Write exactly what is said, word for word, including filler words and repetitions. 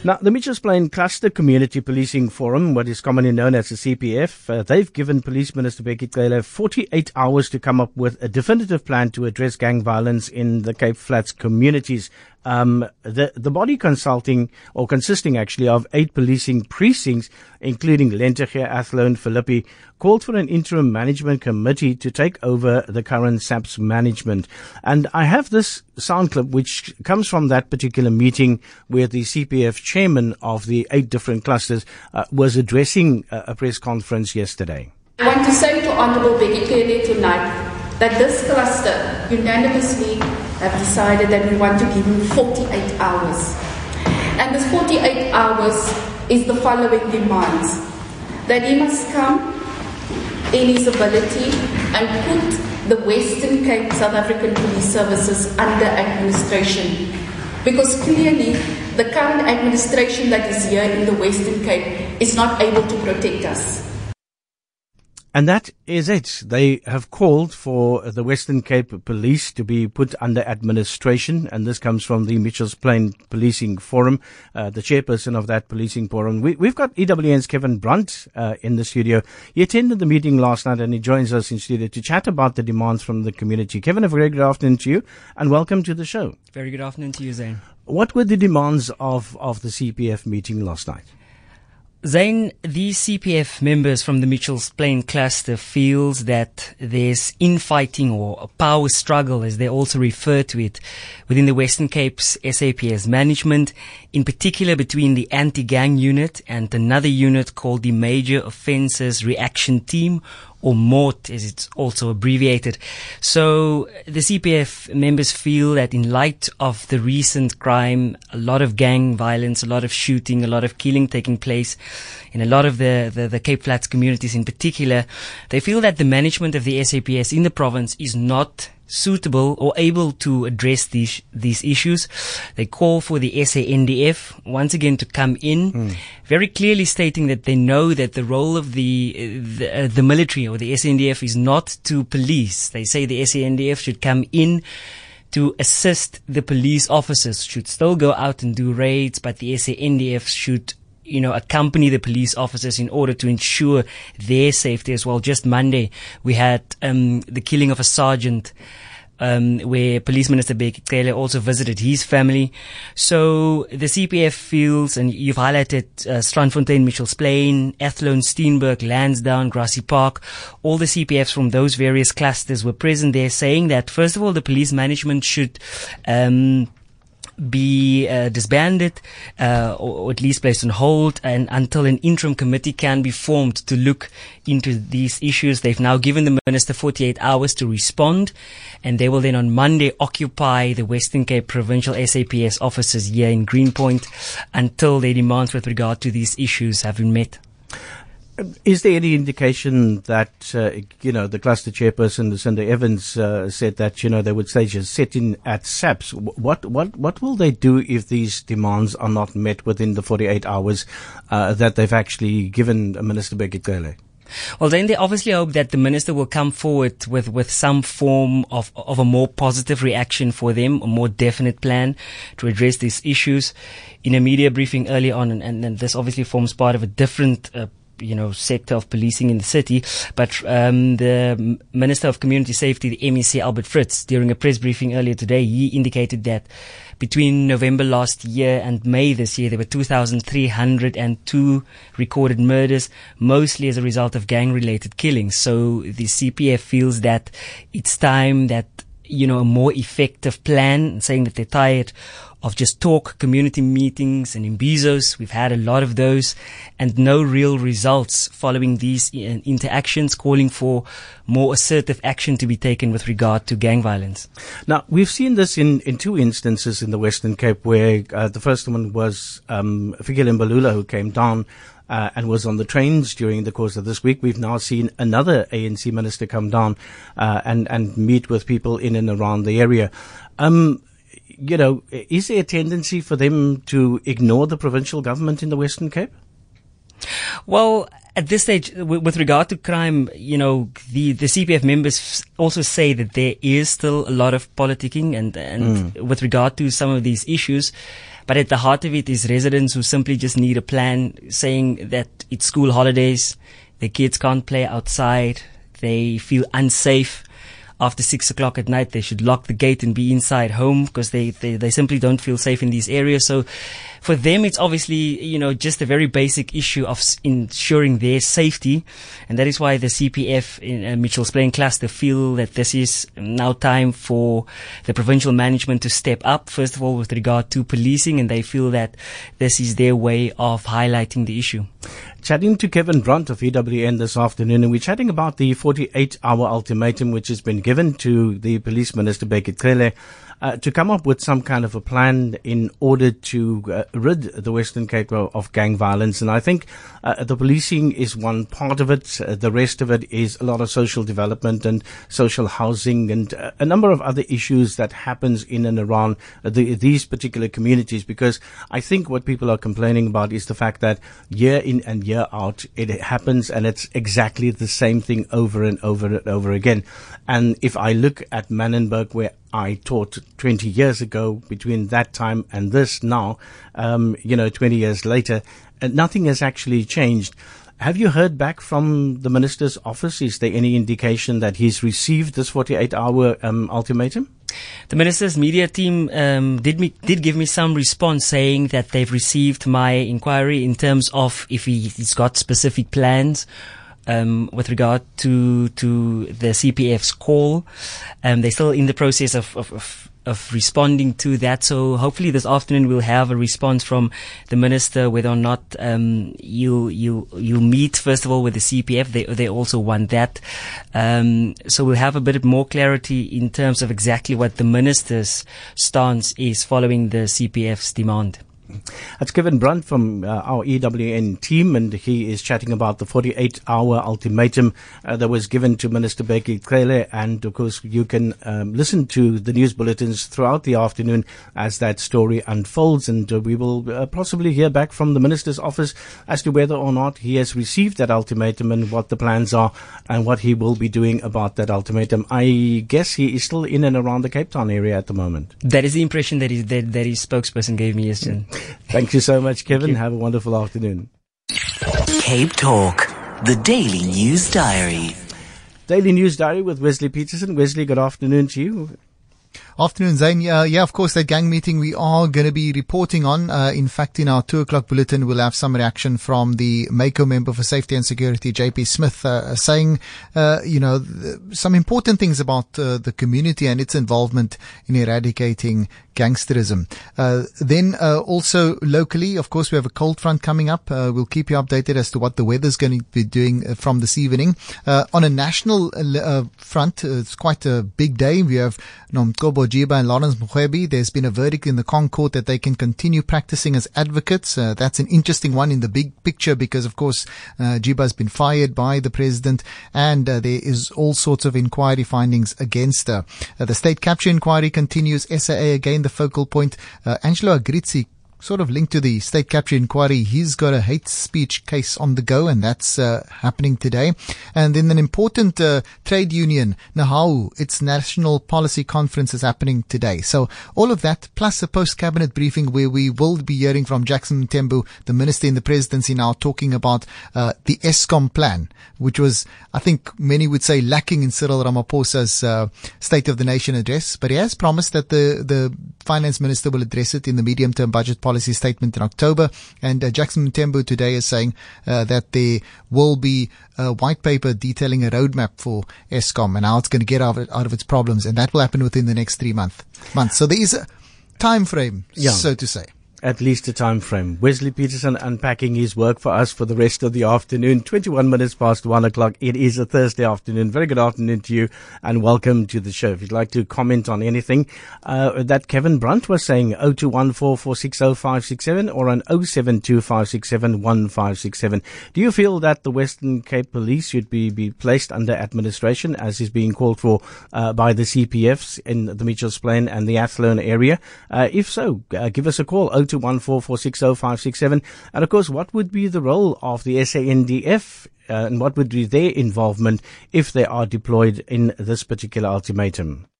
Now, the Mitchells Plain Cluster Community Policing Forum, what is commonly known as the C P F, uh, they've given Police Minister Bheki Cele forty-eight hours to come up with a definitive plan to address gang violence in the Cape Flats communities. Um, the, the body consulting, or consisting actually of eight policing precincts, including Lentegeur, Athlone, Philippi, called for an interim management committee to take over the current SAPS management. And I have this sound clip which comes from that particular meeting where the C P F chairman of the eight different clusters uh, was addressing a, a press conference yesterday. I want to say to Honourable Bheki Cele tonight that this cluster unanimously have decided that we want to give him forty-eight hours. And this forty-eight hours is the following demands. That he must come in his ability and put the Western Cape South African Police Services under administration. Because clearly the current administration that is here in the Western Cape is not able to protect us. And that is it. They have called for the Western Cape Police to be put under administration, and this comes from the Mitchells Plain Policing Forum, uh, the chairperson of that policing forum. We, we've got E W N's Kevin Brunt uh, in the studio. He attended the meeting last night and he joins us in studio to chat about the demands from the community. Kevin, a very good afternoon to you and welcome to the show. Very good afternoon to you, Zane. What were the demands of, of the C P F meeting last night? Zane, these C P F members from the Mitchells Plain cluster feels that there's infighting or a power struggle, as they also refer to it, within the Western Cape's S A P S management, in particular between the anti-gang unit and another unit called the Major Offences Reaction Team, or MORT as it's also abbreviated. So the C P F members feel that in light of the recent crime, a lot of gang violence, a lot of shooting, a lot of killing taking place in a lot of the, the, the Cape Flats communities in particular, they feel that the management of the S A P S in the province is not suitable or able to address these these issues. They call for the S A N D F once again to come in, mm. very clearly stating that they know that the role of the the, uh, the military or the S A N D F is not to police. They say the S A N D F should come in to assist the police officers, should still go out and do raids, but the S A N D F should you know, accompany the police officers in order to ensure their safety as well. Just Monday, we had um, the killing of a sergeant, um, where Police Minister Bheki Cele also visited his family. So the C P F feels, and you've highlighted uh, Strandfontein, Mitchells Plain, Athlone, Steenberg, Lansdowne, Grassy Park, all the C P Fs from those various clusters were present there, saying that, first of all, the police management should um be uh, disbanded uh, or, or at least placed on hold, and until an interim committee can be formed to look into these issues. They've now given the minister forty-eight hours to respond, and they will then on Monday occupy the Western Cape Provincial S A P S offices here in Greenpoint until their demands with regard to these issues have been met. Is there any indication that, uh, you know, the cluster chairperson, Lucinda Evans, uh, said that, you know, they would stage a sit-in at SAPS. What, what, what will they do if these demands are not met within the forty-eight hours, uh, that they've actually given Minister Bheki Cele? Well, then they obviously hope that the minister will come forward with, with some form of, of a more positive reaction for them, a more definite plan to address these issues. In a media briefing earlier on, and, and, and this obviously forms part of a different, uh, you know, sector of policing in the city. But um, the Minister of Community Safety, the M E C, Albert Fritz, during a press briefing earlier today, he indicated that between November last year and May this year, there were two thousand three hundred two recorded murders, mostly as a result of gang-related killings. So the C P F feels that it's time that, you know, a more effective plan, saying that they're tired of just talk, community meetings and imbizos. We've had a lot of those and no real results following these interactions, calling for more assertive action to be taken with regard to gang violence. Now, we've seen this in, in two instances in the Western Cape, where uh, the first one was um, Fikile Mbalula, who came down Uh, and was on the trains during the course of this week. We've now seen another A N C minister come down uh, and, and meet with people in and around the area. Um, you know, is there a tendency for them to ignore the provincial government in the Western Cape? Well, at this stage, w- with regard to crime, you know, the, the C P F members f- also say that there is still a lot of politicking and, and mm. with regard to some of these issues. But at the heart of it is residents who simply just need a plan, saying that it's school holidays, their kids can't play outside, they feel unsafe. After six o'clock at night, they should lock the gate and be inside home because they, they, they simply don't feel safe in these areas. So for them, it's obviously, you know, just a very basic issue of s- ensuring their safety. And that is why the C P F in uh, Mitchell's Plain cluster feel that this is now time for the provincial management to step up, first of all, with regard to policing. And they feel that this is their way of highlighting the issue. Chatting to Kevin Brunt of E W N this afternoon, and we're chatting about the forty-eight hour ultimatum which has been given to the Police Minister, Bheki Cele, uh, to come up with some kind of a plan in order to uh, rid the Western Cape of gang violence. And I think uh, the policing is one part of it. Uh, the rest of it is a lot of social development and social housing and uh, a number of other issues that happens in and around uh, the, these particular communities. Because I think what people are complaining about is the fact that year in and year out, it happens and it's exactly the same thing over and over and over again. And if I look at Manenberg, where I taught twenty years ago, between that time and this now, um, you know, twenty years later, uh, nothing has actually changed. Have you heard back from the minister's office? Is there any indication that he's received this forty-eight hour um, ultimatum? The minister's media team um, did me, did give me some response saying that they've received my inquiry in terms of if he, he's got specific plans um, with regard to to the C P F's call. Um, they're still in the process of, of, of of responding to that. So hopefully this afternoon we'll have a response from the minister whether or not um, you you you meet first of all with the C P F. They they also want that. Um, so we'll have a bit more clarity in terms of exactly what the minister's stance is following the C P F's demand. That's Kevin Brunt from uh, our E W N team, and he is chatting about the forty-eight hour ultimatum uh, that was given to Minister Bheki Cele. And of course, you can um, listen to the news bulletins throughout the afternoon as that story unfolds. And uh, we will uh, possibly hear back from the minister's office as to whether or not he has received that ultimatum and what the plans are and what he will be doing about that ultimatum. I guess he is still in and around the Cape Town area at the moment. That is the impression that his, that, that his spokesperson gave me yesterday. Thank you so much, Kevin. Have a wonderful afternoon. Cape Talk, the Daily News Diary. Daily News Diary with Wesley Peterson. Wesley, good afternoon to you. Afternoon, Zane. Uh, yeah, of course, that gang meeting we are going to be reporting on. Uh, in fact, in our two o'clock bulletin, we'll have some reaction from the MACO member for Safety and Security, J P Smith, uh, saying, uh, you know, th- some important things about uh, the community and its involvement in eradicating gangsterism. Uh, then uh, also locally, of course, we have a cold front coming up. Uh, we'll keep you updated as to what the weather's going to be doing uh, from this evening. Uh, on a national uh, front, uh, it's quite a big day. We have Nomkobo Jiba and Lawrence Mkhwebi. There's been a verdict in the Con Court that they can continue practicing as advocates. Uh, that's an interesting one in the big picture because, of course, uh, Jiba has been fired by the president and uh, there is all sorts of inquiry findings against her. Uh, the state capture inquiry continues. S A A again the focal point. Uh, Angelo Agrizzi, sort of linked to the state capture inquiry, he's got a hate speech case on the go, and that's uh, happening today. And then an important uh, trade union, NAHAU, its national policy conference is happening today. So all of that, plus a post-cabinet briefing where we will be hearing from Jackson Mthembu, the minister in the presidency now, talking about uh, the Eskom plan, which was, I think many would say, lacking in Cyril Ramaphosa's uh, State of the Nation address. But he has promised that the, the finance minister will address it in the medium-term budget policy policy statement in October. And uh, Jackson Mthembu today is saying uh, that there will be a white paper detailing a roadmap for Eskom and how it's going to get out of, it, out of its problems. And that will happen within the next three month, months. So there is a time frame, yeah, so to say. At least a time frame. Wesley Peterson unpacking his work for us for the rest of the afternoon. twenty-one minutes past one o'clock. It is a Thursday afternoon. Very good afternoon to you and welcome to the show. If you'd like to comment on anything uh, that Kevin Brunt was saying, oh two one four, four six oh, five six seven or on oh seven two, five six seven, one five six seven. Do you feel that the Western Cape Police should be, be placed under administration as is being called for uh, by the C P Fs in the Mitchells Plain and the Athlone area? Uh, if so, uh, give us a call, oh two one four, four six oh, five six seven. And of course, what would be the role of the S A N D F uh, and what would be their involvement if they are deployed in this particular ultimatum?